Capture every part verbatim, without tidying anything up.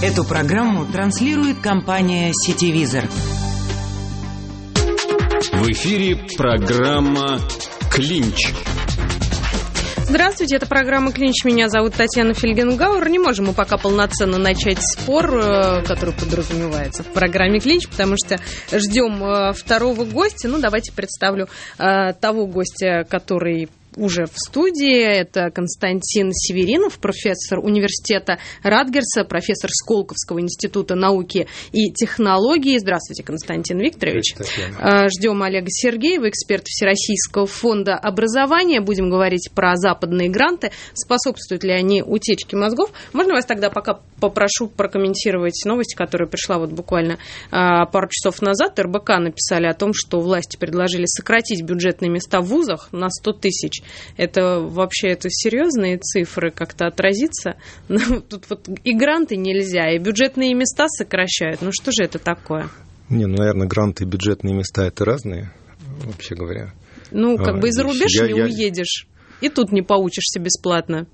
Эту программу транслирует компания «Сетевизор». В эфире программа «Клинч». Здравствуйте, это программа «Клинч». Меня зовут Татьяна Фельгенгауэр. Не можем мы пока полноценно начать спор, который подразумевается в программе «Клинч», потому что ждем второго гостя. Ну, давайте представлю того гостя, который уже в студии. Это Константин Северинов, профессор университета Ратгерса, профессор Сколковского института науки и технологий. Здравствуйте, Константин Викторович. Ждем Олега Сергеева, эксперт Всероссийского фонда образования. Будем говорить про западные гранты. Способствуют ли они утечке мозгов? Можно вас тогда пока попрошу прокомментировать новость, которая пришла вот буквально пару часов назад. эр бэ ка написали о том, что власти предложили сократить бюджетные места в вузах на сто тысяч. Это вообще это серьезные цифры, как-то отразится? Ну, тут вот и гранты нельзя, и бюджетные места сокращают. Ну что же это такое? Не, ну, наверное, гранты и бюджетные места – это разные, вообще говоря. Ну, как а, бы и за рубеж я, не я... уедешь, и тут не поучишься бесплатно.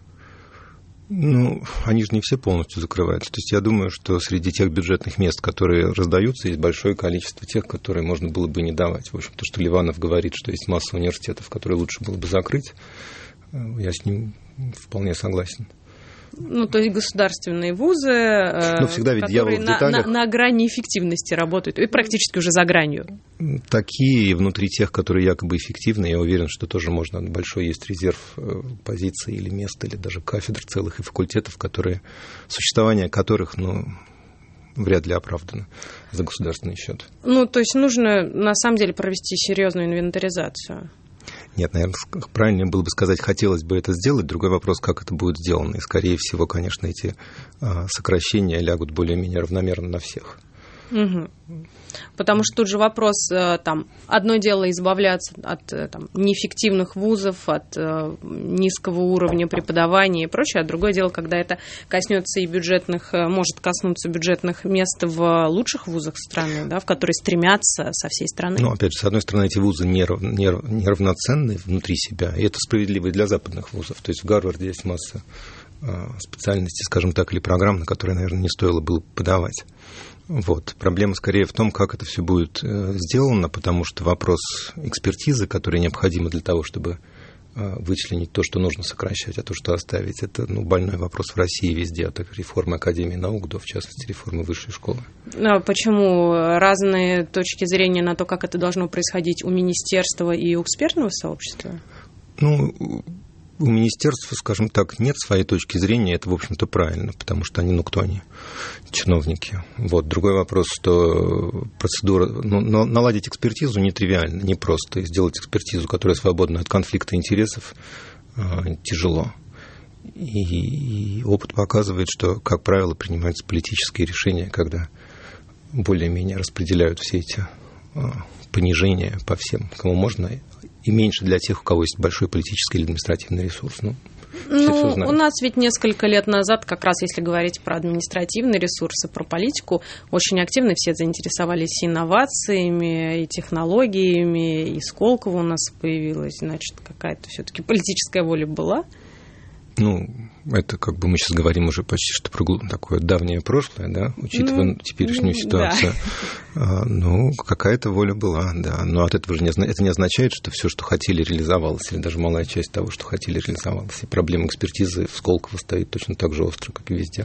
Ну, они же не все полностью закрываются. То есть я думаю, что среди тех бюджетных мест, которые раздаются, есть большое количество тех, которые можно было бы не давать. В общем, то, что Ливанов говорит, что есть масса университетов, которые лучше было бы закрыть, я с ним вполне согласен. Ну, то есть государственные вузы, ну, всегда ведь которые в на, на, на грани эффективности работают, и практически уже за гранью. Такие внутри тех, которые якобы эффективны, я уверен, что тоже можно. Большой есть резерв позиций или мест, или даже кафедр целых и факультетов, которые, существование которых, ну, вряд ли оправдано за государственный счет. Ну, то есть нужно, на самом деле, провести серьезную инвентаризацию. Нет, наверное, правильнее было бы сказать, хотелось бы это сделать. Другой вопрос, как это будет сделано. И, скорее всего, конечно, эти сокращения лягут более-менее равномерно на всех. Угу. Потому что тут же вопрос, там, одно дело избавляться от там, неэффективных вузов, от э, низкого уровня преподавания и прочее, а другое дело, когда это коснется и бюджетных, может коснуться бюджетных мест в лучших вузах страны, да, в которые стремятся со всей страны. Ну, опять же, с одной стороны, эти вузы нерав, нерав, неравноценны внутри себя, и это справедливо и для западных вузов. То есть в Гарварде есть масса э, специальностей, скажем так, или программ, на которые, наверное, не стоило было подавать. Вот. Проблема скорее в том, как это все будет э, сделано, потому что вопрос экспертизы, которая необходима для того, чтобы э, вычленить то, что нужно сокращать, а то, что оставить, это ну, больной вопрос в России везде, от реформы Академии наук до, в частности, реформы высшей школы. А почему разные точки зрения на то, как это должно происходить у министерства и у экспертного сообщества? Ну, у министерства, скажем так, нет своей точки зрения, это, в общем-то, правильно, потому что они, ну, кто они? Чиновники. Вот. Другой вопрос, что процедура, ну, наладить экспертизу нетривиально, непросто, и сделать экспертизу, которая свободна от конфликта интересов, тяжело. И, и опыт показывает, что, как правило, принимаются политические решения, когда более-менее распределяют все эти понижения по всем, кому можно, и меньше для тех, у кого есть большой политический или административный ресурс. Ну, ну у нас ведь несколько лет назад, как раз если говорить про административные ресурсы, про политику, очень активно все заинтересовались инновациями, и технологиями, и Сколково у нас появилась, значит, какая-то все-таки политическая воля была. Ну, это как бы мы сейчас говорим уже почти что про такое давнее прошлое, да, учитывая ну, теперешнюю ситуацию. Да. Ну, какая-то воля была, да. Но от этого же не, это не означает, что все, что хотели, реализовалось, или даже малая часть того, что хотели, реализовалось. И проблема экспертизы в Сколково стоит точно так же остро, как и везде.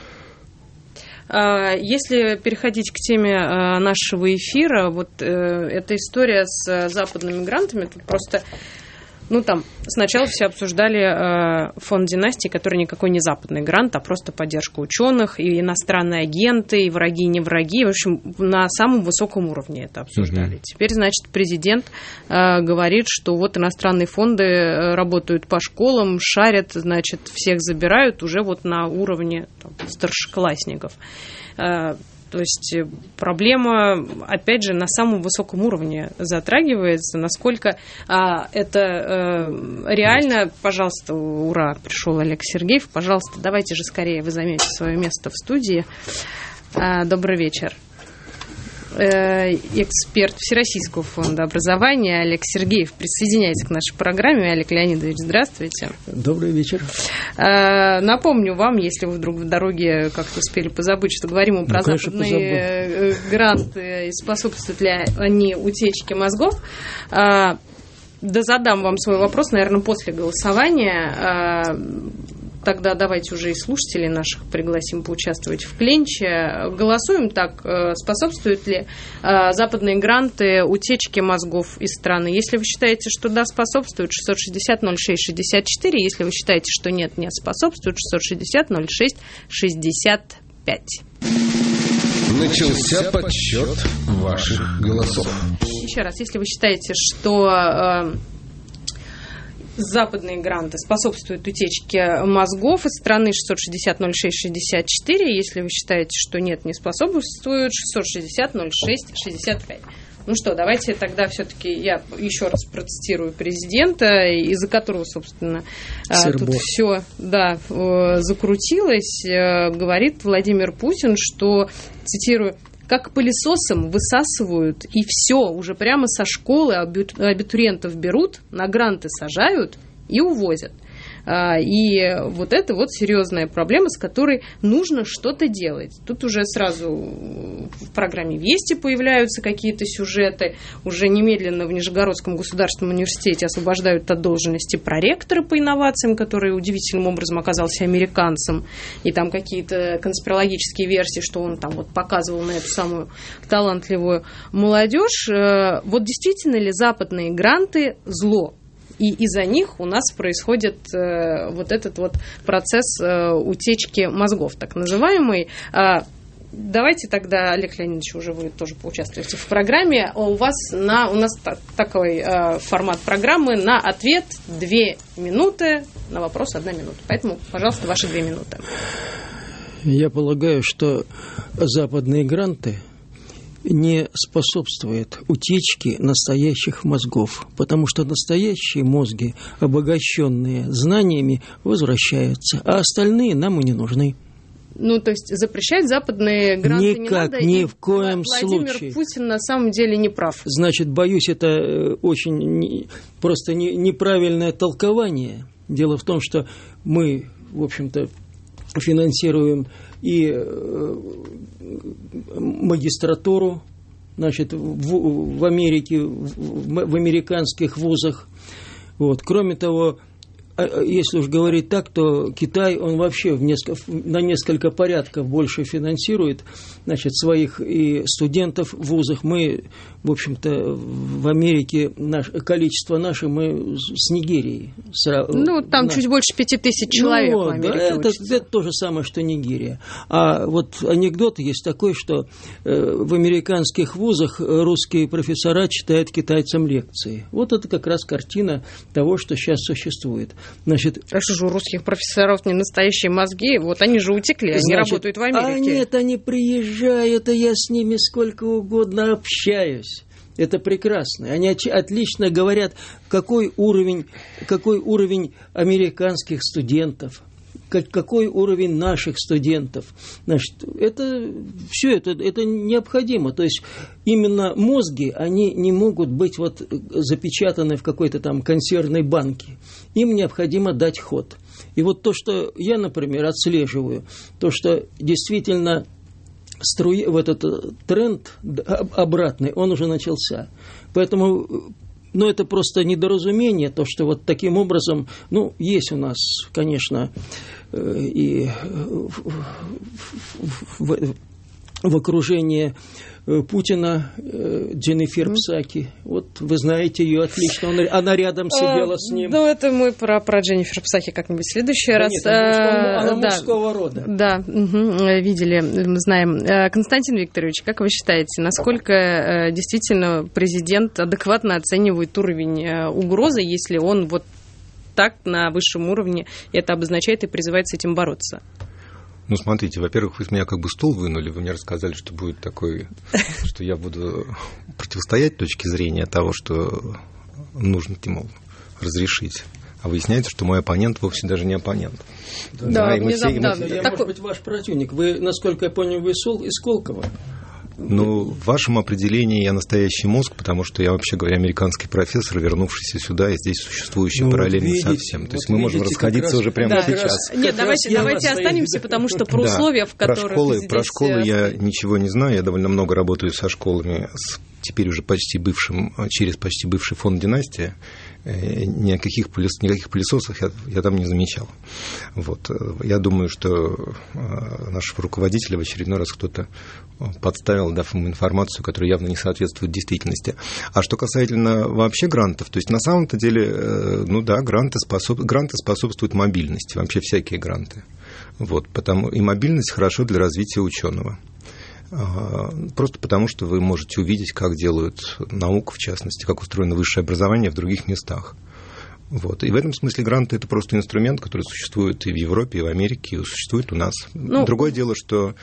Если переходить к теме нашего эфира, вот эта история с западными грантами, тут просто... Ну, там, сначала все обсуждали э, фонд династии, который никакой не западный грант, а просто поддержка ученых, и иностранные агенты, и враги, и не враги. В общем, на самом высоком уровне это обсуждали. Mm-hmm. Теперь, значит, президент э, говорит, что вот иностранные фонды работают по школам, шарят, значит, всех забирают уже вот на уровне там, старшеклассников. Э, То есть проблема, опять же, на самом высоком уровне затрагивается. Насколько а, это а, реально, пожалуйста, ура, пришел Олег Сергеев, пожалуйста, давайте же скорее вы займете свое место в студии. А, добрый вечер. эксперт Всероссийского фонда образования Олег Сергеев присоединяется к нашей программе. Олег Леонидович, здравствуйте. Добрый вечер. Напомню вам, если вы вдруг в дороге как-то успели позабыть, что говорим мы про ну, конечно, западные позабыл. гранты и способствуют ли они утечке мозгов. Да задам вам свой вопрос, наверное, после голосования. Тогда давайте уже и слушателей наших пригласим поучаствовать в клинче. Голосуем так, способствуют ли западные гранты утечке мозгов из страны. Если вы считаете, что да, способствуют, шестьсот шестьдесят ноль шесть шестьдесят четыре. Если вы считаете, что нет, не способствуют, шестьсот шестьдесят ноль шесть шестьдесят пять. Начался подсчет ваших голосов. Еще раз, если вы считаете, что западные гранты способствуют утечке мозгов из страны, шестьсот шестьдесят ноль шесть шестьдесят четыре. Если вы считаете, что нет, не способствуют, шестьсот шестьдесят ноль шесть шестьдесят пять. Ну что, давайте тогда все-таки я еще раз процитирую президента, из-за которого, собственно, Сербов. Тут все да, закрутилось. Говорит Владимир Путин, что, цитирую, как пылесосом высасывают, и все, уже прямо со школы абитуриентов берут, на гранты сажают и увозят. И вот это вот серьезная проблема, с которой нужно что-то делать. Тут уже сразу в программе «Вести» появляются какие-то сюжеты. Уже немедленно в Нижегородском государственном университете освобождают от должности проректора по инновациям, который удивительным образом оказался американцем. И там какие-то конспирологические версии, что он там вот показывал на эту самую талантливую молодежь. Вот действительно ли западные гранты зло? И из-за них у нас происходит э, вот этот вот процесс э, утечки мозгов, так называемый. Э, давайте тогда, Олег Леонидович, уже вы тоже поучаствуете в программе. У вас на, у нас та, такой э, формат программы на ответ две минуты, на вопрос одна минута. Поэтому, пожалуйста, ваши две минуты. Я полагаю, что западные гранты не способствует утечке настоящих мозгов, потому что настоящие мозги, обогащенные знаниями, возвращаются, а остальные нам и не нужны. Ну, то есть запрещать западные гранты Никак, не надо? Никак, ни и в коем Владимир случае. Владимир Путин на самом деле не прав. Значит, боюсь, это очень просто неправильное толкование. Дело в том, что мы, в общем-то, финансируем и магистратуру, значит, в, в Америке, в, в американских вузах. Вот. Кроме того, если уж говорить так, то Китай, он вообще в несколько, на несколько порядков больше финансирует, значит, своих и студентов в вузах. Мы, в общем-то, в Америке наш, количество наше мы с Нигерией. Ну, там на... чуть больше пяти тысяч человек ну, в Америке да, это, учатся. это то же самое, что Нигерия. А вот анекдот есть такой, что э, в американских вузах русские профессора читают китайцам лекции. Вот это как раз картина того, что сейчас существует. Значит, а что же у русских профессоров не настоящие мозги? Вот они же утекли, они значит, работают в Америке. А нет, они приезжают, и я с ними сколько угодно общаюсь. Это прекрасно. Они отлично говорят, какой уровень, какой уровень американских студентов, какой уровень наших студентов. Значит, это все это, это необходимо. То есть именно мозги, они не могут быть вот запечатаны в какой-то там консервной банке. Им необходимо дать ход. И вот то, что я, например, отслеживаю, то, что действительно струя, вот этот тренд обратный, он уже начался. Поэтому... Но это просто недоразумение, то, что вот таким образом, ну, есть у нас, конечно, и в, в, в окружении Путина Дженнифер Псаки. Вот вы знаете ее отлично, она рядом сидела а, с ним. Ну, это мы про, про Дженнифер Псаки как-нибудь в следующий да раз. Нет, она, она да, мужского рода. Да, угу, видели, мы знаем. Константин Викторович, как вы считаете, насколько действительно президент адекватно оценивает уровень угрозы, если он вот так на высшем уровне это обозначает и призывает с этим бороться? Ну, смотрите, во-первых, вы с меня как бы стул вынули, вы мне рассказали, что будет такой, что я буду противостоять точке зрения того, что нужно, мол, разрешить. А выясняется, что мой оппонент вовсе даже не оппонент. Да, да, внезапно. Я, так... может быть, ваш противник. Вы, насколько я понял, вы из Сколково? Ну, в вашем определении я настоящий мозг, потому что я, вообще говоря, американский профессор, вернувшийся сюда и здесь существующий ну, параллельно вот видите, совсем. То есть вот мы можем расходиться уже прямо да. сейчас. Нет, давайте, давайте останемся, потому что про да. условия, в которых про школы, здесь... Про школы я ничего не знаю, я довольно много работаю со школами, с теперь уже почти бывшим, через почти бывший фонд «Династия». Никаких, пылес, никаких пылесосов я, я там не замечал. Вот. Я думаю, что нашего руководителя в очередной раз кто-то подставил, дав ему информацию, которая явно не соответствует действительности. А что касательно вообще грантов, то есть на самом-то деле, ну да, гранты, способ, гранты способствуют мобильности, вообще всякие гранты. Вот, потому, и мобильность хорошо для развития ученого. Просто потому, что вы можете увидеть, как делают науку, в частности, как устроено высшее образование в других местах. Вот. И в этом смысле гранты – это просто инструмент, который существует и в Европе, и в Америке, и существует у нас. Ну, другое дело, что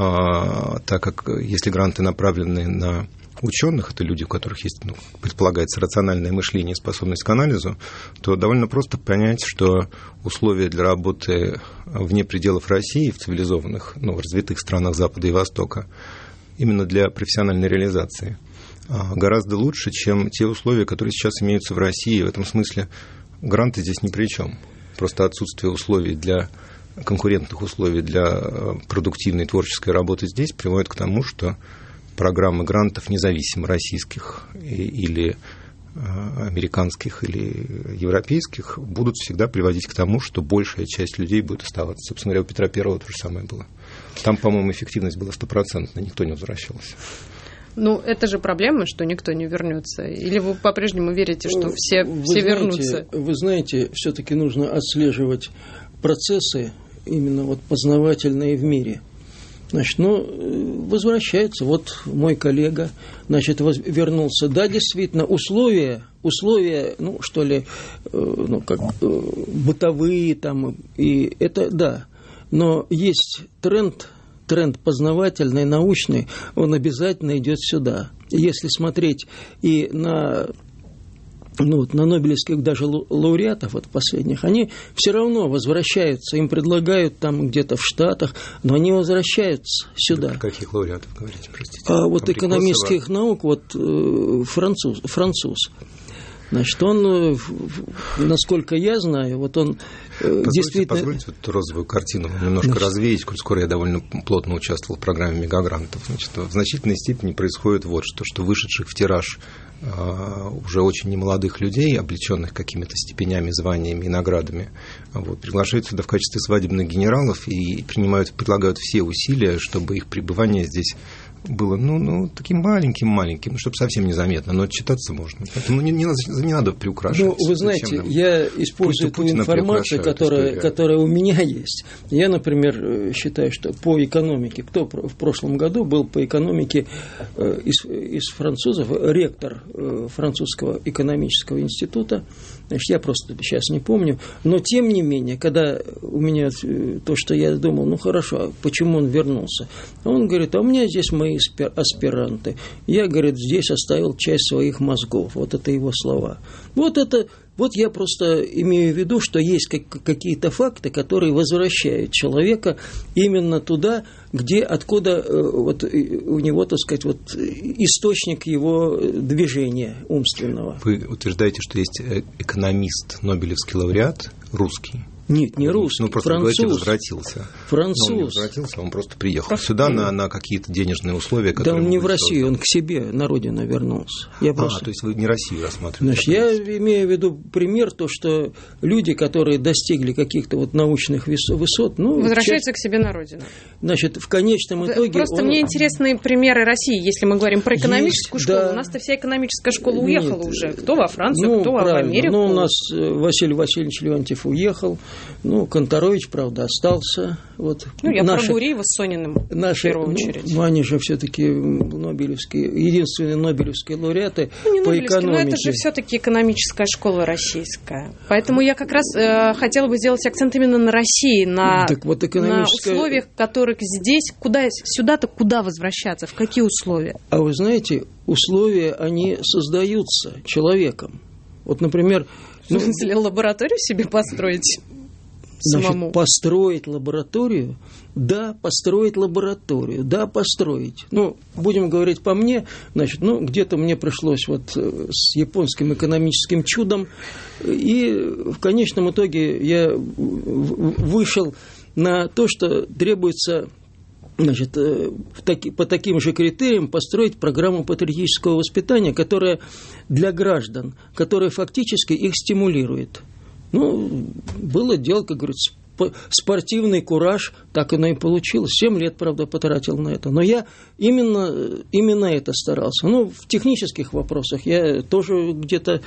а, так как если гранты направлены на ученых, это люди, у которых есть, ну, предполагается, рациональное мышление и способность к анализу, то довольно просто понять, что условия для работы вне пределов России, в цивилизованных, ну, в развитых странах Запада и Востока, именно для профессиональной реализации, гораздо лучше, чем те условия, которые сейчас имеются в России. В этом смысле гранты здесь ни при чем. Просто отсутствие условий для конкурентных условий для продуктивной творческой работы здесь приводит к тому, что программы грантов, независимо российских или американских или европейских, будут всегда приводить к тому, что большая часть людей будет оставаться. Собственно говоря, у Петра Первого то же самое было. Там, по-моему, эффективность была стопроцентная, никто не возвращался. Ну, это же проблема, что никто не вернется. Или вы по-прежнему верите, что все, вы все знаете, вернутся? Вы знаете, все-таки нужно отслеживать процессы именно вот познавательные в мире. Значит, ну, возвращается. Вот мой коллега, значит, вернулся. Да, действительно, условия, условия, ну, что ли, ну, как бытовые там, и это, да. Но есть тренд, тренд познавательный, научный, он обязательно идет сюда. Если смотреть и на... Ну, вот на нобелевских даже лауреатов вот последних, они все равно возвращаются, им предлагают там где-то в Штатах, но они возвращаются сюда. Про каких лауреатов говорите, простите? А вот экономических наук, вот француз, француз. Значит, он, насколько я знаю, вот он позвольте, действительно... Позвольте вот эту розовую картину немножко Значит... развеять, коль скоро я довольно плотно участвовал в программе мегагрантов. Значит, в значительной степени происходит вот что, что вышедших в тираж уже очень немолодых людей, облеченных какими-то степенями, званиями и наградами, вот, приглашают сюда в качестве свадебных генералов и принимают, предлагают все усилия, чтобы их пребывание здесь было, ну, ну таким маленьким-маленьким, чтобы совсем незаметно, но отчитаться можно. Поэтому не, не, не надо приукрашивать. Ну, вы знаете, я использую ту информацию, которая, которая у меня есть. Я, например, считаю, что по экономике, кто в прошлом году был по экономике из, из французов, ректор французского экономического института, значит, я просто сейчас не помню, но тем не менее, когда у меня то, что я думал, ну хорошо, а почему он вернулся? Он говорит, а у меня здесь мои аспиранты. Я, говорит, здесь оставил часть своих мозгов. Вот это его слова. Вот это, вот я просто имею в виду, что есть какие-то факты, которые возвращают человека именно туда, где, откуда вот, у него, так сказать, вот, источник его движения умственного. Вы утверждаете, что есть экономист, нобелевский лауреат, русский? Нет, не русский, ну, просто француз. Говорите, возвратился. Француз. Но он не возвратился, он просто приехал Француз. Сюда на, на какие-то денежные условия, которые... Да он не в Россию, он к себе, на родину вернулся. Я а, просто... то есть вы не Россию рассматриваете? Значит, я имею в виду пример, то, что люди, которые достигли каких-то вот научных высот... Ну, возвращаются часть... к себе на родину. Значит, в конечном итоге... Просто он... мне интересны примеры России, если мы говорим про экономическую Есть, школу. да. У нас-то вся экономическая школа уехала Нет. уже. Кто во Францию, ну, кто правильно. в Америку. Ну, у нас Василий Васильевич Леонтьев уехал, ну, Конторович, правда, остался. Вот ну, я наши, про Гуриева с Сониным наши, в первую очередь. Ну, они же все-таки нобелевские, единственные нобелевские лауреаты ну, не по нобелевские, экономике. но это же все-таки экономическая школа российская. Поэтому я как раз э, хотела бы сделать акцент именно на России, на, так вот, экономическая... на условиях, которых здесь, куда, сюда-то куда возвращаться, в какие условия? А вы знаете, условия, они создаются человеком. Вот, например... Ну, в смысле, лабораторию себе построить? самому? Значит, построить лабораторию, да, построить лабораторию, да, построить. Ну, будем говорить по мне, значит, ну, где-то мне пришлось вот с японским экономическим чудом, и в конечном итоге я вышел на то, что требуется, значит, по таким же критериям построить программу патриотического воспитания, которая для граждан, которая фактически их стимулирует. Ну, было дело, как говорится, спортивный кураж, так оно и получилось. Семь лет, правда, потратил на это. Но я именно, именно это старался. Ну, в технических вопросах я тоже где-то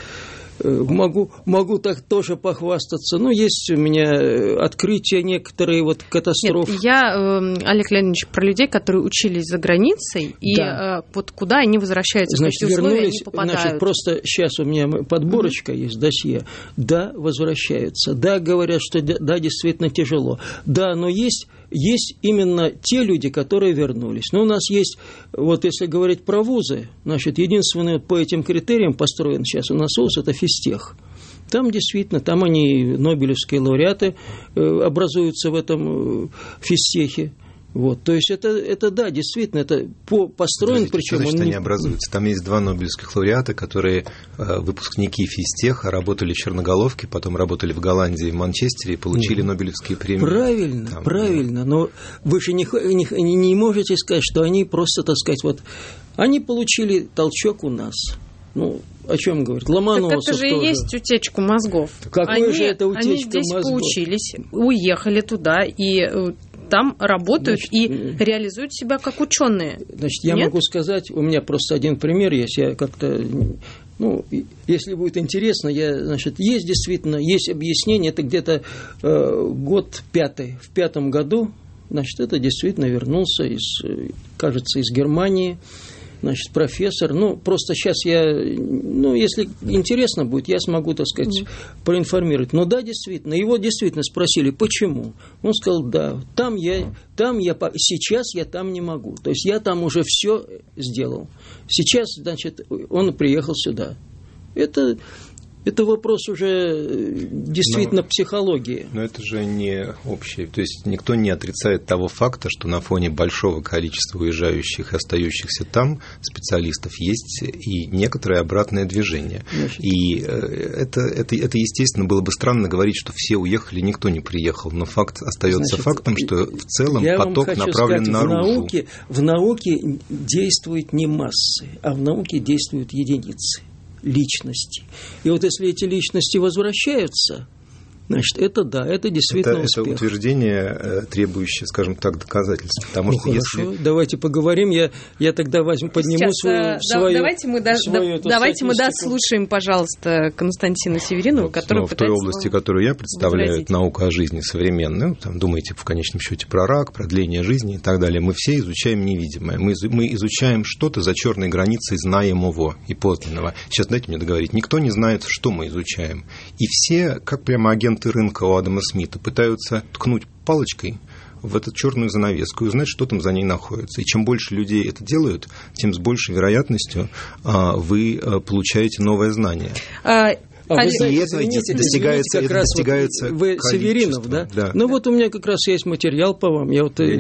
могу, могу так тоже похвастаться. Ну, есть у меня открытия некоторые, вот катастрофы. Нет, я, Олег Леонидович, про людей, которые учились за границей, и да. вот куда они возвращаются, значит, в какие условия вернулись, они попадают. Значит, просто сейчас у меня подборочка mm-hmm. есть, досье. Да, возвращаются. Да, говорят, что да, действительно тяжело. Да, но есть... Есть именно те люди, которые вернулись. Но у нас есть, вот если говорить про вузы, значит, единственный по этим критериям построен сейчас у нас вуз – это физтех. Там действительно, там они, нобелевские лауреаты, образуются в этом физтехе. Вот, то есть это, это да, действительно, это по, построен, причем... Значит, он они не... образуются. Там есть два нобелевских лауреата, которые э, выпускники физтеха, работали в Черноголовке, потом работали в Голландии, в Манчестере и получили mm. нобелевские премии. Правильно, там, правильно, да. Но вы же не, не, не можете сказать, что они просто, так сказать, вот, они получили толчок у нас. Ну, о чем говорит? Ломоносов так это же тоже. И есть утечка мозгов. Какой они, же это утечка они здесь мозгов? поучились, уехали туда и там работают, значит, и реализуют себя как ученые. Значит, я Нет? могу сказать, у меня просто один пример есть, я как-то, ну, если будет интересно, я, значит, есть действительно, есть объяснение, это где-то э, год пятый, в пятом году, значит, это действительно вернулся из, кажется, из Германии, значит, профессор, ну, просто сейчас я, ну, если интересно будет, я смогу, так сказать, mm. проинформировать. Но да, действительно, его действительно спросили, почему? Он сказал, да, там я, там я, сейчас я там не могу. То есть я там уже все сделал. Сейчас, значит, он приехал сюда. Это... Это вопрос уже действительно но, психологии. Но это же не общее. То есть никто не отрицает того факта, что на фоне большого количества уезжающих и остающихся там специалистов есть и некоторое обратное движение. Значит, и это, это, это, естественно, было бы странно говорить, что все уехали, никто не приехал. Но факт остается значит, фактом, что в целом поток направлен сказать, наружу. В науке, в науке действуют не массы, а в науке действуют единицы. Личности. И вот если эти личности возвращаются, значит, это да, это действительно это, успех. Это утверждение, требующее, скажем так, доказательств. Потому ну, что хорошо, если... давайте поговорим. Я, я тогда возьму, подниму Сейчас, свою, да, свою давайте мы, да, свою да, давайте мы дослушаем, пожалуйста, Константина Северинова, вот, который в той области, которую я представляю, возразить. Наука о жизни современная. Ну, там, думаете, в конечном счете, про рак, продление жизни и так далее. Мы все изучаем невидимое. Мы, мы изучаем что-то за черной границей знаемого и познанного. Сейчас дайте мне договорить. Никто не знает, что мы изучаем. И все, как прямо агенты рынка у Адама Смита, пытаются ткнуть палочкой в эту черную занавеску и узнать, что там за ней находится. И чем больше людей это делают, тем с большей вероятностью а, вы а, получаете новое знание. А... А вы знаете, это извините, достигается, как это раз достигается вот вы Северинов, да? да? Ну вот у меня как раз есть материал по вам. Я вот вы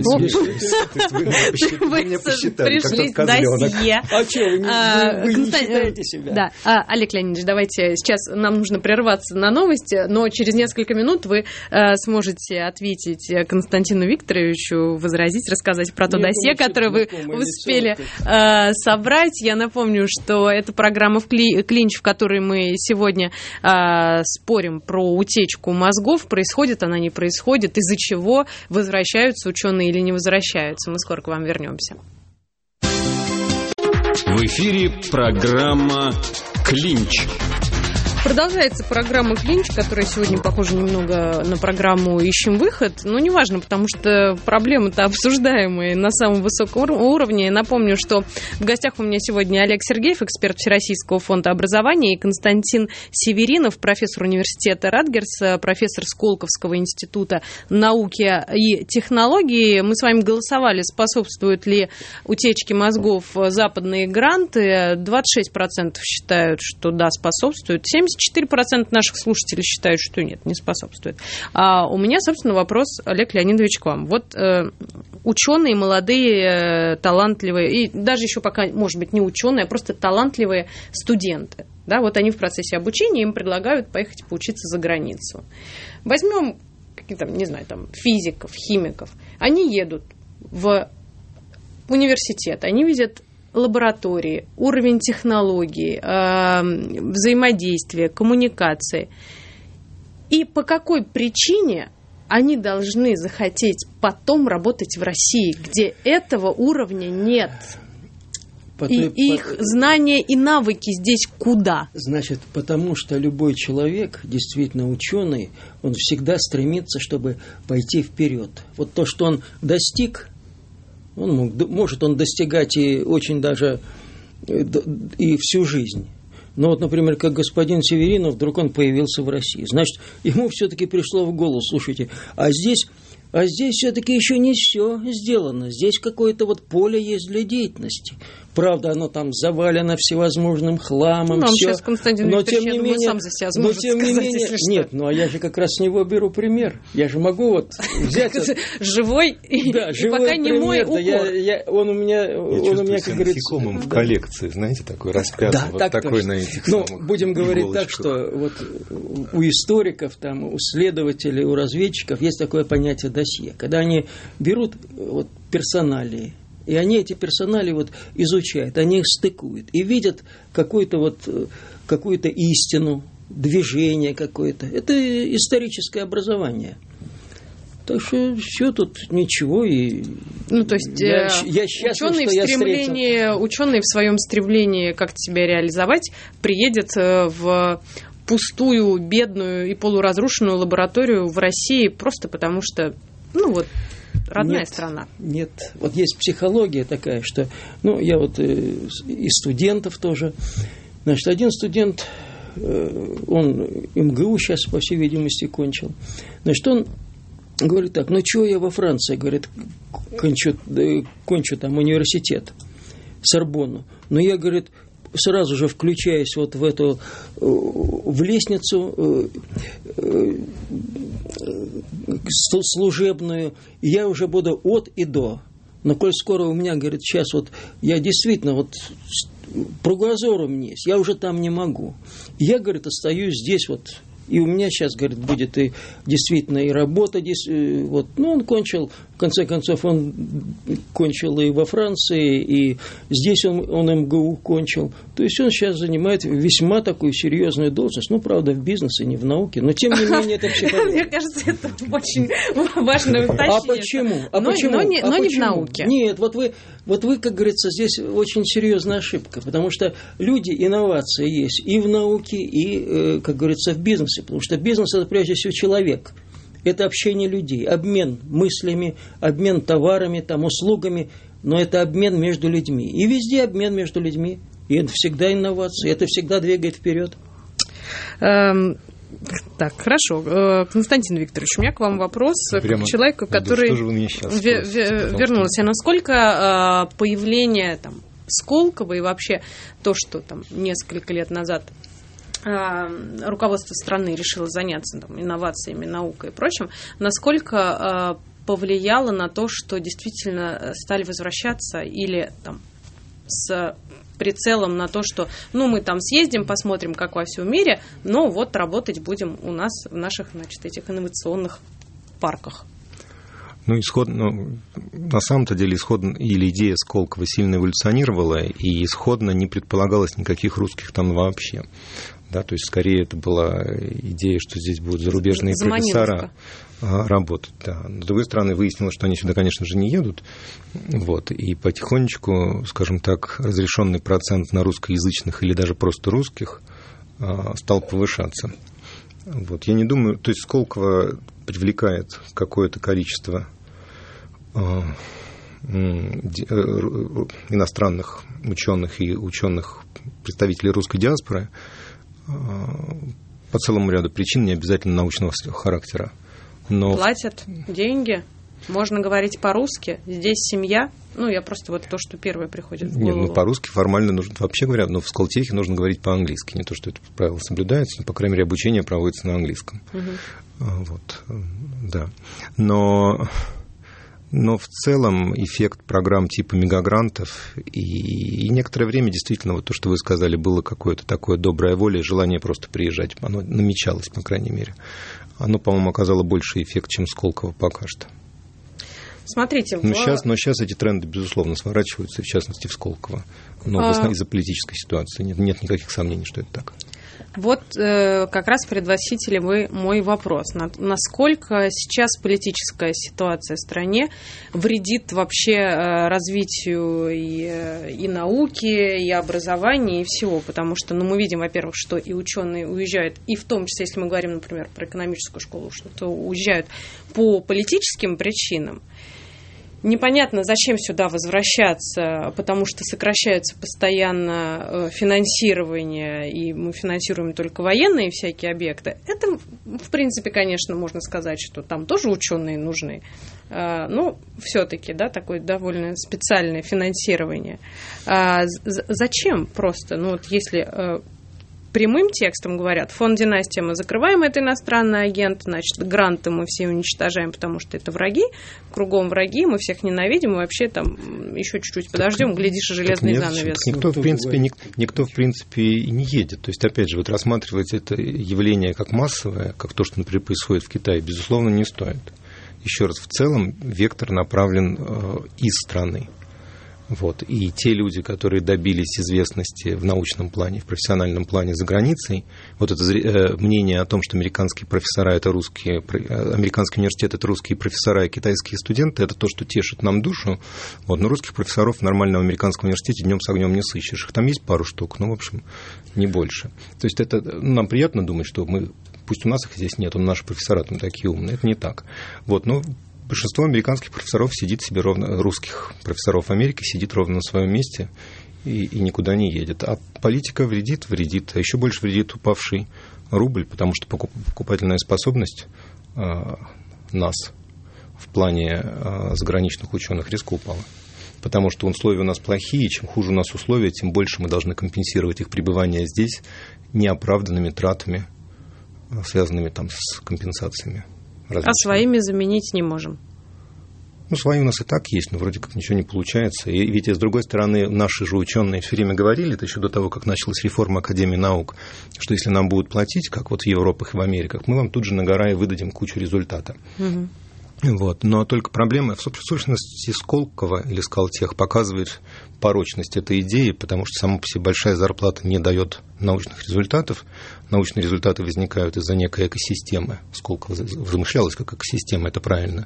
пришли с досье. А что, вы не считаете себя? Да, Олег Леонидович, давайте сейчас нам нужно прерваться на новости, но через несколько минут вы сможете ответить Константину Викторовичу, возразить, рассказать про то досье, которое вы успели собрать. Я напомню, что это программа «Клинч», в которой мы сегодня спорим про утечку мозгов, происходит она, не происходит, из-за чего возвращаются ученые или не возвращаются. Мы скоро к вам вернемся. В эфире программа «Клинч». Продолжается программа «Клинч», которая сегодня похожа немного на программу «Ищем выход». Но неважно, потому что проблемы-то обсуждаемые на самом высоком уровне. Напомню, что в гостях у меня сегодня Олег Сергеев, эксперт Всероссийского фонда образования, и Константин Северинов, профессор университета Ратгерс, профессор Сколковского института науки и технологий. Мы с вами голосовали, способствуют ли утечке мозгов западные гранты. двадцать шесть процентов считают, что да, способствуют. семьдесят семьдесят четыре процента наших слушателей считают, что нет, не способствует. А у меня, собственно, вопрос, Олег Леонидович, к вам. Вот э, ученые, молодые, э, талантливые, и даже еще пока, может быть, не ученые, а просто талантливые студенты. Да, вот они в процессе обучения, им предлагают поехать поучиться за границу. Возьмем, какие-то, не знаю, там, физиков, химиков. Они едут в университет, они видят лаборатории, уровень технологий, э, взаимодействия, коммуникации. И по какой причине они должны захотеть потом работать в России, где этого уровня нет? И по... их знания и навыки здесь куда? Значит, потому что любой человек, действительно ученый, он всегда стремится, чтобы пойти вперед. Вот то, что он достиг, он мог, может он достигать и очень даже и всю жизнь. Но вот, например, как господин Северинов, вдруг он появился в России. Значит, ему все-таки пришло в голову, слушайте, а здесь... А здесь все-таки еще не все сделано. Здесь какое-то вот поле есть для деятельности. Правда, оно там завалено всевозможным хламом. Ну, все. Сейчас Константин но, Викторович, тем не я думаю, менее, сам за себя но, сможет тем сказать, не менее, если что. Нет, ну а я же как раз с него беру пример. Я же могу вот взять... Живой и пока не мой укор. Он у меня, он у меня, как говорится... насекомым в коллекции, знаете, такой распятый, вот такой на этих самых Ну, будем говорить так, что вот у историков, там, у следователей, у разведчиков есть такое понятие досье. Когда они берут вот, персоналии, и они эти персоналии вот изучают, они их стыкуют и видят какую-то вот, какую-то истину, движение какое-то. Это историческое образование. Так что все тут ничего. И ну, то есть я, я счастлив, ученый, что в я стремлении, встретил. ученый в своем стремлении как-то себя реализовать приедет в пустую, бедную и полуразрушенную лабораторию в России просто потому что, ну вот, родная нет, страна. Нет, вот есть психология такая, что, ну, я вот э, и студентов тоже. Значит, один студент, э, он эм гэ у сейчас, по всей видимости, кончил. Значит, он говорит так, ну, что я во Франции, говорит, кончу, э, кончу там университет, Сорбонну. Но я, говорит, сразу же включаясь вот в эту, в лестницу служебную, я уже буду от и до. Но коль скоро у меня, говорит, сейчас вот я действительно вот кругозор у меня есть, я уже там не могу. Я, говорит, остаюсь здесь вот. И у меня сейчас, говорит, будет и действительно и работа. Вот. Ну, он кончил, в конце концов, он кончил и во Франции, и здесь он, он эм гэ у кончил. То есть он сейчас занимает весьма такую серьезную должность. Ну, правда, в бизнесе, не в науке, но тем не менее это психология. Мне кажется, это очень важное уточнение. А почему? А но, почему? Но, не, а но почему? не в науке. Нет, вот вы, вот вы, как говорится, здесь очень серьезная ошибка, потому что люди, инновации есть и в науке, и, как говорится, в бизнесе. Потому что бизнес – это прежде всего человек. Это общение людей, обмен мыслями, обмен товарами, там, услугами, но это обмен между людьми. И везде обмен между людьми. И это всегда инновация, это всегда двигает вперед. Эм, так, хорошо. Константин Викторович, у меня к вам вопрос, Прямо, к человеку, который да, ве- ве- вернулся. Насколько э, появление там, Сколково и вообще то, что там несколько лет назад руководство страны решило заняться там, инновациями, наукой и прочим, насколько э, повлияло на то, что действительно стали возвращаться или там, с прицелом на то, что ну, мы там съездим, посмотрим, как во всем мире, но вот работать будем у нас в наших, значит, этих инновационных парках. Ну, исходно, ну, на самом-то деле исходно, или идея Сколково сильно эволюционировала, и исходно не предполагалось никаких русских там вообще. Да, то есть, скорее, это была идея, что здесь будут зарубежные профессора работать. Да. С другой стороны, выяснилось, что они сюда, конечно же, не едут. Вот, и потихонечку, скажем так, разрешенный процент на русскоязычных или даже просто русских стал повышаться. Вот. Я не думаю, то есть Сколково привлекает какое-то количество иностранных ученых и ученых, представителей русской диаспоры, по целому ряду причин, не обязательно научного характера. Но... Платят деньги? Можно говорить по-русски, здесь семья. Ну, я просто вот то, что первое приходит в голову. Нет, ну, по-русски формально нужно, вообще говоря, но в Сколтехе нужно говорить по-английски. Не то, что это правило соблюдается, но, по крайней мере, обучение проводится на английском. Угу. Вот, да. Но, но в целом эффект программ типа мегагрантов и, и некоторое время действительно, вот то, что вы сказали, было какое-то такое добрая воля и желание просто приезжать. Оно намечалось, по крайней мере. Оно, по-моему, оказало больший эффект, чем Сколково пока что. Смотрите, но, в... сейчас, но сейчас эти тренды, безусловно, сворачиваются, в частности, в Сколково. Но а... из-за политической ситуации нет, нет никаких сомнений, что это так. Вот э, как раз предвосхитили вы мой вопрос. На, насколько сейчас политическая ситуация в стране вредит вообще э, развитию и, и науки, и образования, и всего? Потому что ну, мы видим, во-первых, что и ученые уезжают, и в том числе, если мы говорим, например, про экономическую школу, что уезжают по политическим причинам. Непонятно, зачем сюда возвращаться, потому что сокращается постоянно финансирование, и мы финансируем только военные всякие объекты. Это, в принципе, конечно, можно сказать, что там тоже ученые нужны. Но все-таки, да, такое довольно специальное финансирование. Зачем просто? Ну, вот если... Прямым текстом говорят, фонд «Династия» мы закрываем, это иностранный агент, значит, гранты мы все уничтожаем, потому что это враги, кругом враги, мы всех ненавидим, и вообще там еще чуть-чуть подождем, так, глядишь, и железный нет, занавес. Никто, в принципе, ник, никто, в принципе, и не едет. То есть, опять же, вот рассматривать это явление как массовое, как то, что, например, происходит в Китае, безусловно, не стоит. Еще раз, в целом вектор направлен э, из страны. Вот. И те люди, которые добились известности в научном плане, в профессиональном плане за границей, вот это э, мнение о том, что американские профессора – это русские, американский университет – это русские профессора и китайские студенты, это то, что тешит нам душу. Вот. Но русских профессоров в нормальном американском университете днем с огнем не сыщешь. Их там есть пару штук, но, в общем, не больше. То есть это, ну, нам приятно думать, что мы, пусть у нас их здесь нет, но наши профессора там такие умные. Это не так. Вот. Но большинство американских профессоров сидит себе ровно, русских профессоров Америки сидит ровно на своем месте и, и никуда не едет. А политика вредит, вредит. А еще больше вредит упавший рубль, потому что покупательная способность э, нас в плане э, заграничных ученых резко упала. Потому что условия у нас плохие, чем хуже у нас условия, тем больше мы должны компенсировать их пребывание здесь неоправданными тратами, связанными там с компенсациями. Различные. А своими заменить не можем? Ну, свои у нас и так есть, но вроде как ничего не получается. И ведь, с другой стороны, наши же ученые все время говорили, это еще до того, как началась реформа Академии наук, что если нам будут платить, как вот в Европах и в Америках, мы вам тут же на гора и выдадим кучу результата. Угу. Вот. Но только проблема, в собственности, Сколково или Скалтех показывает порочность этой идеи, потому что сама по себе большая зарплата не дает научных результатов. Научные результаты возникают из-за некой экосистемы. Сколково замышлялось как экосистема, это правильно,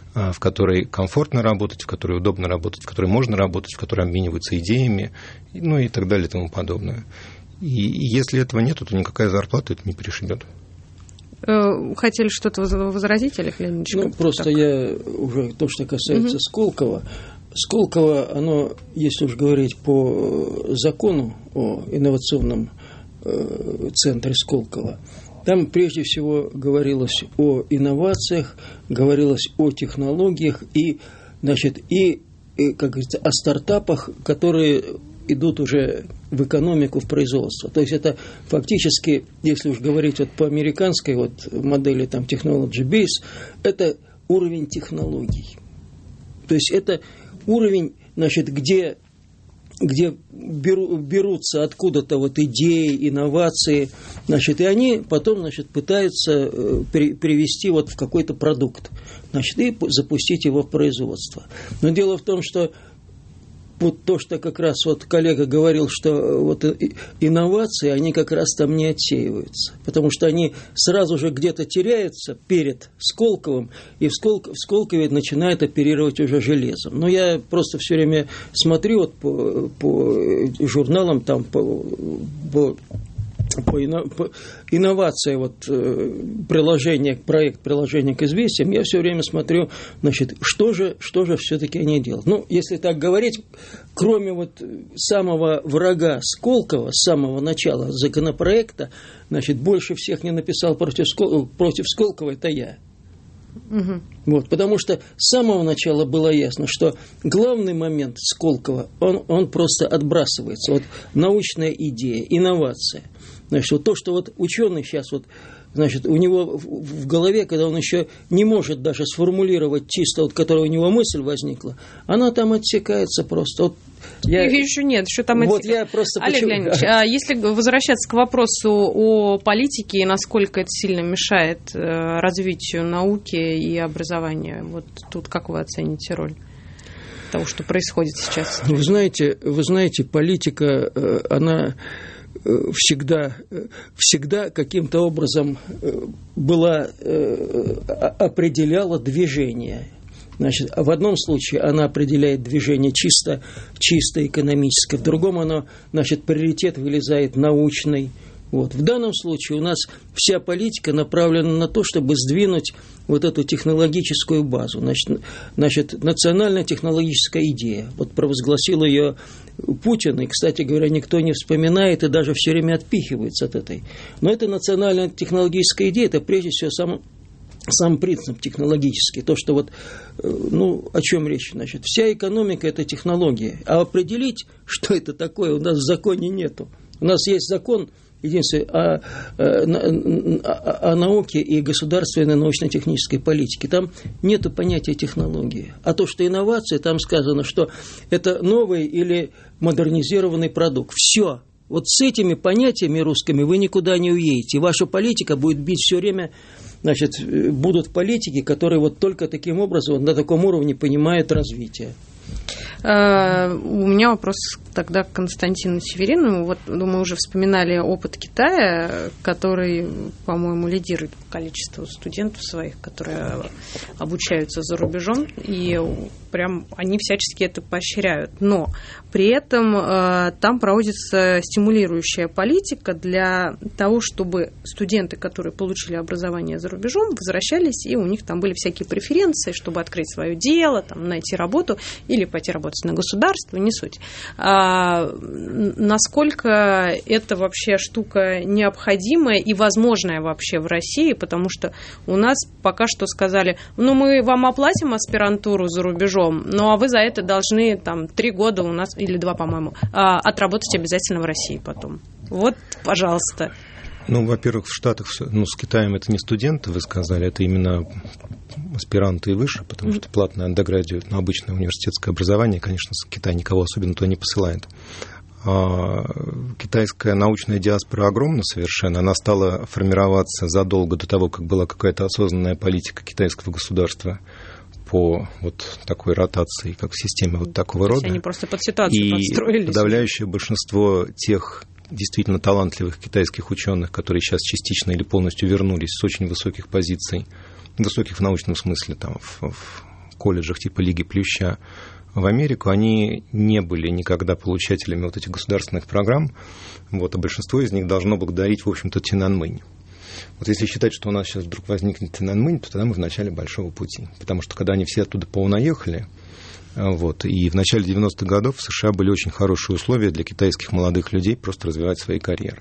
в которой комфортно работать, в которой удобно работать, в которой можно работать, в которой обмениваются идеями, ну и так далее и тому подобное. И если этого нет, то никакая зарплата это не перешибет. Хотели что-то возразить, Олег Леонидович? Ну, просто так. Я уже то, что касается угу. Сколково. Сколково, оно, если уж говорить по закону о инновационном э, центре Сколково, там прежде всего говорилось о инновациях, говорилось о технологиях и, значит, и, и как говорится, о стартапах, которые идут уже в экономику, в производство. То есть это фактически, если уж говорить вот по американской вот модели там Technology Base, это уровень технологий. То есть это уровень, значит, где, где беру, берутся откуда-то вот идеи, инновации, значит, и они потом, значит, пытаются при, привести вот в какой-то продукт, значит, и запустить его в производство. Но дело в том, что вот то, что как раз вот коллега говорил, что вот инновации, они как раз там не отсеиваются, потому что они сразу же где-то теряются перед Сколковым, и в, Скол... в Сколкове начинают оперировать уже железом. Но я просто все время смотрю вот по, по журналам, там, по, по По, ино, по инновации вот, э, приложения, проект приложения к известиям, я все время смотрю, значит, что же, что же все-таки они делают. Ну, если так говорить, кроме вот самого врага Сколково, с самого начала законопроекта, значит, больше всех не написал против, Скол, против Сколково, это я. Угу. Вот, потому что с самого начала было ясно, что главный момент Сколково, он, он просто отбрасывается. Вот научная идея, инновация. Значит, вот то, что вот ученый сейчас вот, значит, у него в, в голове, когда он еще не может даже сформулировать чисто, вот, которая у него мысль возникла, она там отсекается просто. Вот я, еще нет, еще там вот я просто Олег почему... Леонидович, а если возвращаться к вопросу о политике и насколько это сильно мешает развитию науки и образования, вот тут как вы оцените роль того, что происходит сейчас? Вы знаете, вы знаете, политика, она всегда, всегда каким-то образом была, определяла движение. Значит, в одном случае она определяет движение чисто, чисто экономическое, в другом оно, значит, приоритет вылезает научный. Вот. В данном случае у нас вся политика направлена на то, чтобы сдвинуть вот эту технологическую базу. Значит, значит, национальная технологическая идея. Вот провозгласил ее Путин, и, кстати говоря, никто не вспоминает и даже все время отпихивается от этой. Но эта национальная технологическая идея, это прежде всего сам, сам принцип технологический. То, что вот, ну, о чем речь, значит, вся экономика – это технология. А определить, что это такое, у нас в законе нету. У нас есть закон, единственное, о, о, о науке и государственной научно-технической политике. Там нет понятия технологии. А то, что инновации, там сказано, что это новый или модернизированный продукт. Все. Вот с этими понятиями русскими вы никуда не уедете. Ваша политика будет бить все время. Значит, будут политики, которые вот только таким образом, на таком уровне понимают развитие. У меня вопрос тогда к Константину Северину. Вот, думаю, уже вспоминали опыт Китая, который, по-моему, лидирует по количеству студентов своих, которые обучаются за рубежом, и прям они всячески это поощряют. Но при этом э, там проводится стимулирующая политика для того, чтобы студенты, которые получили образование за рубежом, возвращались, и у них там были всякие преференции, чтобы открыть свое дело, там, найти работу или пойти работать на государство, не суть. А, насколько это вообще штука необходимая и возможная вообще в России, потому что у нас пока что сказали, ну, мы вам оплатим аспирантуру за рубежом, ну, а вы за это должны там три года у нас, или два, по-моему, отработать обязательно в России потом. Вот, пожалуйста. Ну, во-первых, в Штатах, ну, с Китаем это не студенты, вы сказали, это именно аспиранты и выше, потому что платное андеградиат, ну, обычное университетское образование, конечно, Китай никого особенно туда не посылает. А китайская научная диаспора огромна совершенно, она стала формироваться задолго до того, как была какая-то осознанная политика китайского государства по вот такой ротации, как в системе вот такого рода. Они просто под ситуацию подстроились. И подавляющее большинство тех действительно талантливых китайских ученых, которые сейчас частично или полностью вернулись с очень высоких позиций, высоких в научном смысле, там, в, в колледжах типа Лиги Плюща, в Америку, они не были никогда получателями вот этих государственных программ, вот, а большинство из них должно благодарить, в общем-то, Тяньаньмэнь. Вот если считать, что у нас сейчас вдруг возникнет Тяньаньмэнь, то тогда мы в начале большого пути, потому что когда они все оттуда поунаехали, вот, и в начале девяностых годов в США были очень хорошие условия для китайских молодых людей просто развивать свои карьеры.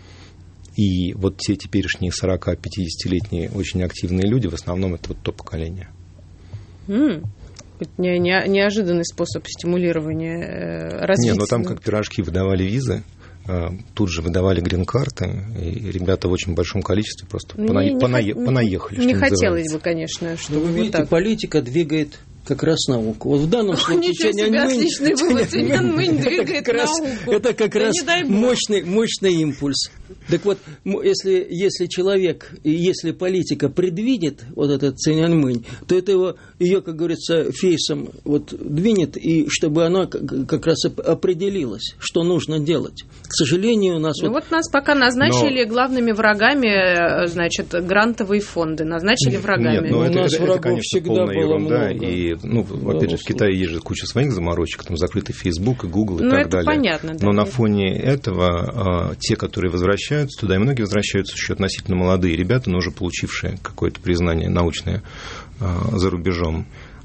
И вот те теперешние сорок-пятидесятилетние очень активные люди, в основном это вот то поколение. Mm. Не, не, неожиданный способ стимулирования развития. Нет, но там как пирожки выдавали визы, тут же выдавали грин-карты, и ребята в очень большом количестве просто не, пона... не, понае... не, понаехали. Не хотелось бы, конечно, чтобы вы видите, вот так. Политика двигает как раз науку. Вот в данном случае Тяньаньмэнь, Тяньаньмэнь двигает науку. Это как раз мощный, мощный импульс. Так вот, если, если человек, если политика предвидит вот этот Тяньаньмэнь, то это его, ее, как говорится, фейсом вот двинет, и чтобы она как раз определилась, что нужно делать. К сожалению, у нас... Ну вот, вот нас пока назначили но... главными врагами, значит, грантовые фонды, назначили врагами. Нет, ну, у это, нас это, врагов это, конечно, всегда было ерунда, много. И, ну, опять же, в Китае есть же куча своих заморочек, там закрытый Facebook и Google и ну, так это далее. Понятно, да. Но на фоне этого те, которые возвращаются туда, и многие возвращаются еще относительно молодые ребята, но уже получившие какое-то признание научное за рубежом,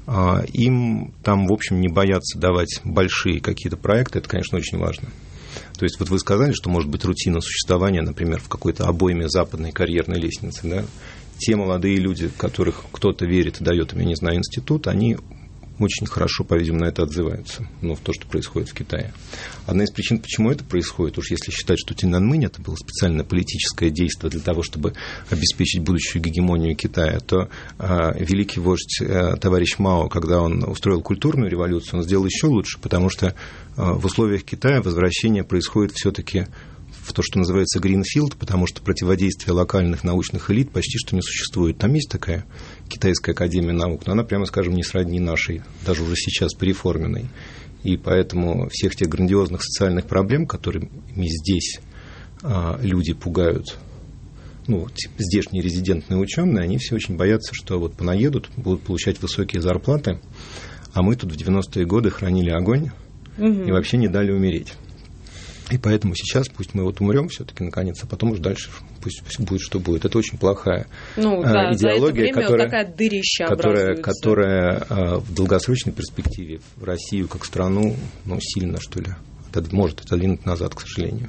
им там, в общем, не боятся давать большие какие-то проекты, это, конечно, очень важно. То есть вот вы сказали, что может быть рутина существования, например, в какой-то обойме западной карьерной лестницы, да? те молодые люди, которых кто-то верит и дает им, я не знаю, институт, они очень хорошо, по-видимому, на это отзываются, ну, в то, что происходит в Китае. Одна из причин, почему это происходит, уж если считать, что Тяньаньмэнь это было специальное политическое действие для того, чтобы обеспечить будущую гегемонию Китая, то а, великий вождь а, товарищ Мао, когда он устроил культурную революцию, он сделал еще лучше, потому что а, в условиях Китая возвращение происходит все-таки в то, что называется Гринфилд, потому что противодействие локальных научных элит почти что не существует. Там есть такая Китайская академия наук, но она, прямо скажем, не сродни нашей, даже уже сейчас переформенной. И поэтому всех тех грандиозных социальных проблем, которыми здесь а, люди пугают, ну, здешние резидентные ученые, они все очень боятся, что вот понаедут, будут получать высокие зарплаты, а мы тут в девяностые годы хранили огонь угу. и вообще не дали умереть. И поэтому сейчас пусть мы вот умрем все-таки наконец, а потом уже дальше пусть будет, что будет. Это очень плохая ну, да, идеология, которая, вот такая дырища которая, которая а, в долгосрочной перспективе в Россию как страну ну, сильно, что ли, может отодвинуть назад, к сожалению.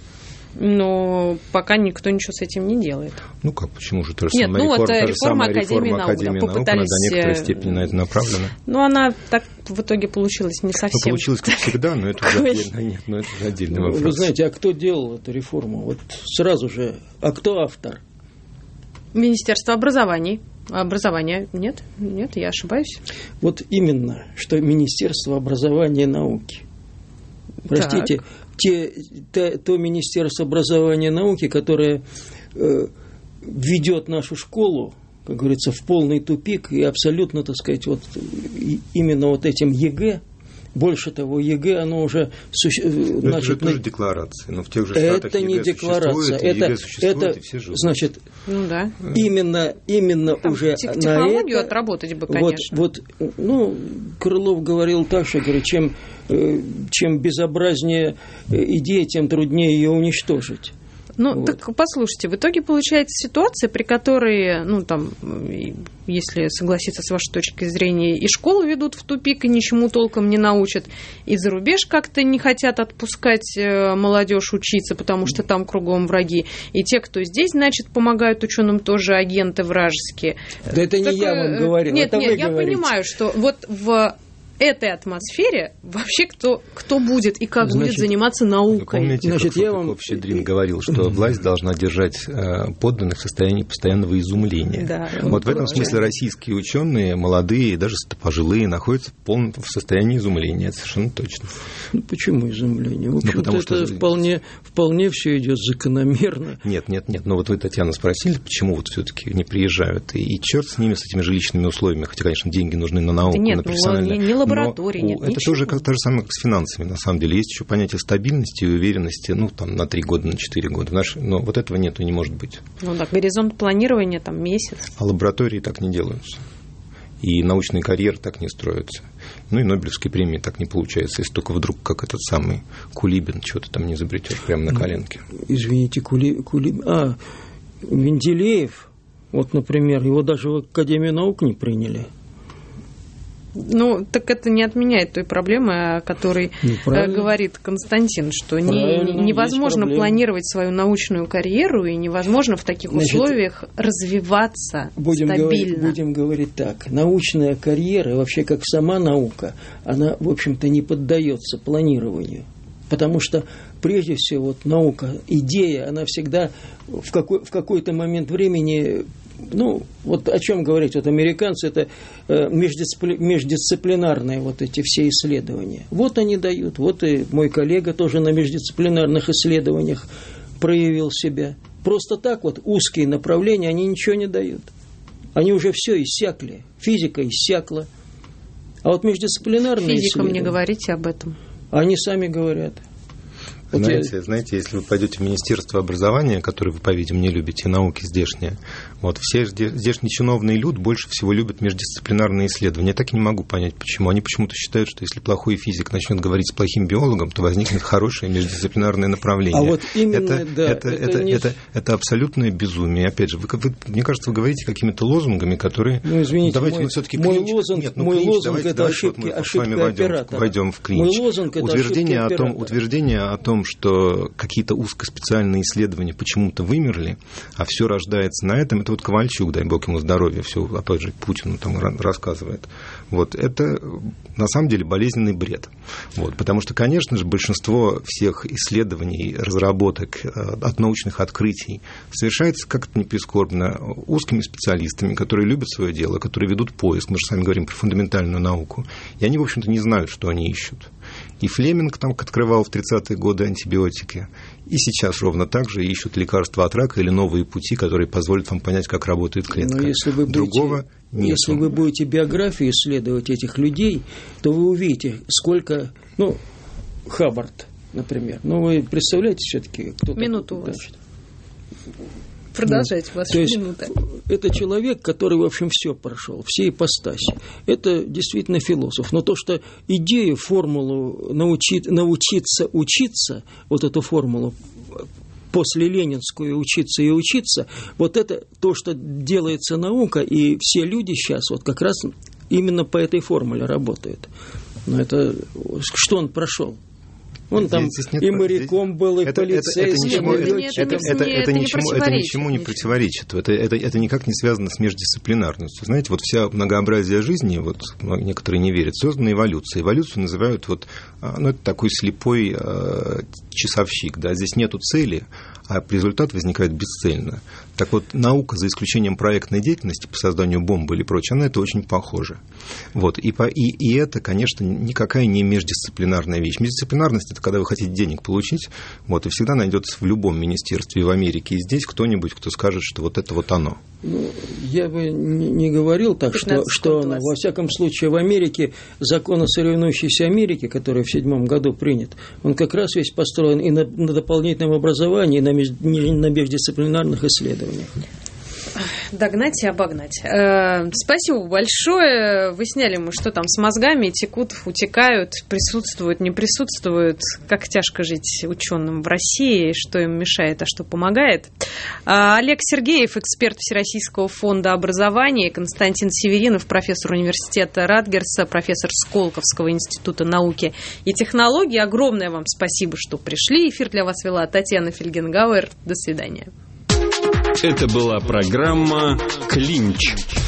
Но пока никто ничего с этим не делает. Ну как, почему же? Та же Нет, самая ну, реформа, это та же реформа самая Академии реформа наук, Академии да, наук, попытались... она до некоторой степени на это направлена. Ну, она так в итоге получилась не совсем. Ну, получилось, как всегда, но это уже отдельно, нет, но это уже отдельный вопрос. Вы знаете, а кто делал эту реформу? Вот сразу же, а кто автор? Министерство образования. Образования нет? Нет, я ошибаюсь. Вот именно, что Министерство образования и науки. Простите, те, то, то Министерство образования и науки, которое э, ведет нашу школу, как говорится, в полный тупик и абсолютно, так сказать, вот именно вот этим ЕГЭ, больше того, ЕГЭ, оно уже... Суще... Но значит, это же тоже декларации, но в тех же штатах это не декларация, это, ЕГЭ существует, это, и все живут. Значит, ну, да. именно, именно там уже технологию на это, отработать бы, конечно. Вот, вот, ну, Крылов говорил так, что, говорит, чем, чем безобразнее идея, тем труднее ее уничтожить. Ну, вот. Так послушайте, в итоге получается ситуация, при которой, ну, там, если согласиться с вашей точки зрения, и школу ведут в тупик, и ничему толком не научат, и за рубеж как-то не хотят отпускать молодежь учиться, потому что там кругом враги, и те, кто здесь, значит, помогают ученым, тоже агенты вражеские. Да это так, не я вам говорил, нет, это нет, вы я говорите. понимаю, что вот в этой атмосфере вообще кто, кто будет и как Значит, будет заниматься наукой. Вы помните, Значит, как я вам... Щедрин говорил, что власть должна держать подданных в состоянии постоянного изумления. Да, вот в этом смысле российские ученые, молодые, даже пожилые, находятся в полном в состоянии изумления. Это совершенно точно. Ну, почему изумление? В общем-то, ну, это что... вполне, вполне все идет закономерно. Нет, нет, нет. Но вот вы, Татьяна, спросили, почему вот все-таки не приезжают. И, и черт с ними, с этими жилищными условиями. Хотя, конечно, деньги нужны на науку, нет, на профессиональное. Не, не лаборатории, но, нет, это ничего. тоже как, то же самое, как с финансами, на самом деле. Есть еще понятие стабильности и уверенности, ну, там, на три года, на четыре года. Наш, но вот этого нет и не может быть. Ну да, горизонт планирования там месяц. А лаборатории так не делаются. И научные карьеры так не строятся. Ну и Нобелевской премии так не получается, если только вдруг, как этот самый Кулибин, что-то там не изобретешь прямо на коленке. Извините, Кули, Кули... А, Менделеев, вот, например, его даже в Академию наук не приняли. Ну, так это не отменяет той проблемы, о которой ну, говорит Константин, что не, невозможно планировать свою научную карьеру и невозможно в таких Значит, условиях развиваться будем стабильно. Говорить, будем говорить так. Научная карьера, вообще как сама наука, она, в общем-то, не поддается планированию. Потому что, прежде всего, вот наука, идея, она всегда в, какой, в какой-то момент времени... Ну, вот о чем говорить, вот американцы, это междисциплинарные вот эти все исследования. Вот они дают, вот и мой коллега тоже на междисциплинарных исследованиях проявил себя. Просто так вот узкие направления, они ничего не дают. Они уже все иссякли, физика иссякла. А вот междисциплинарные Физикам исследования... не говорите об этом. Они сами говорят. Вот знаете, я... знаете, если вы пойдете в Министерство образования, которое вы, по-видимому, не любите, науки здешние, вот все здешний чиновный люд больше всего любят междисциплинарные исследования. Я так и не могу понять, почему. Они почему-то считают, что если плохой физик начнет говорить с плохим биологом, то возникнет хорошее междисциплинарное направление. А вот именно, это, да, это, это, это, не... это, это абсолютное безумие. Опять же, вы, вы, мне кажется, вы говорите какими-то лозунгами, которые... Ну, извините, давайте мой, мы все-таки мой клинч... лозунг, Нет, ну, мой клинч, лозунг давайте, это давайте, ошибки, вот мы ошибка с вами войдем, оператора. войдем в клинч. Мой лозунг это утверждение ошибка о том, оператора. утверждение о том, что какие-то узкоспециальные исследования почему-то вымерли, а все рождается на этом, это это вот Ковальчук, дай бог ему здоровья, все, опять же, Путину там рассказывает. Вот, это на самом деле болезненный бред. Вот, потому что, конечно же, большинство всех исследований, разработок, от научных открытий совершается, как это ни прискорбно, узкими специалистами, которые любят свое дело, которые ведут поиск. Мы же с вами говорим про фундаментальную науку. И они, в общем-то, не знают, что они ищут. И Флеминг там открывал в тридцатые годы антибиотики. И сейчас ровно так же ищут лекарства от рака или новые пути, которые позволят вам понять, как работает клетка. Но если вы Другого будете, если вы будете биографию исследовать этих людей, то вы увидите, сколько, ну, Хаббард, например. Ну, вы представляете все-таки, кто Минуту такой? у вас. Продолжайте, ну, ваша то есть минута. Это человек, который, в общем, все прошел, все ипостаси. Это действительно философ. Но то, что идею, формулу научить, научиться учиться, вот эту формулу, после ленинскую учиться и учиться, вот это то, что делается наука, и все люди сейчас вот как раз именно по этой формуле работают. Но это что он прошел? Он там нет, и моряком здесь... был, и это, полицейским, это, это, и это, это, это, это, ничему, это ничему не противоречит. Это, это, это никак не связано с междисциплинарностью. Знаете, вот вся многообразие жизни, вот некоторые не верят, создана эволюцией. Эволюцию называют вот, ну, это такой слепой э, часовщик, да, здесь нету цели, а результат возникает бесцельно. Так вот, наука, за исключением проектной деятельности по созданию бомбы или прочее, она это очень похожа. Вот. И, по, и, и это, конечно, никакая не междисциплинарная вещь. Междисциплинарность – это когда вы хотите денег получить, вот, и всегда найдется в любом министерстве, и в Америке, и здесь кто-нибудь, кто скажет, что вот это вот оно. Ну, я бы не, не говорил так, что, что оно. Во всяком случае, в Америке закон о соревнующейся Америке, который в седьмом году принят, он как раз весь построен и на, на дополнительном образовании, и на, меж, на междисциплинарных исследованиях. Догнать и обогнать. Э, спасибо большое. Выясняли мы, что там с мозгами, текут, утекают, присутствуют, не присутствуют, как тяжко жить ученым в России, что им мешает, а что помогает. Э, Олег Сергеев, эксперт Всероссийского фонда образования, Константин Северинов, профессор университета Ратгерса, профессор Сколковского института науки и технологий. Огромное вам спасибо, что пришли. Эфир для вас вела Татьяна Фельгенгауэр. До свидания. Это была программа «Клинч».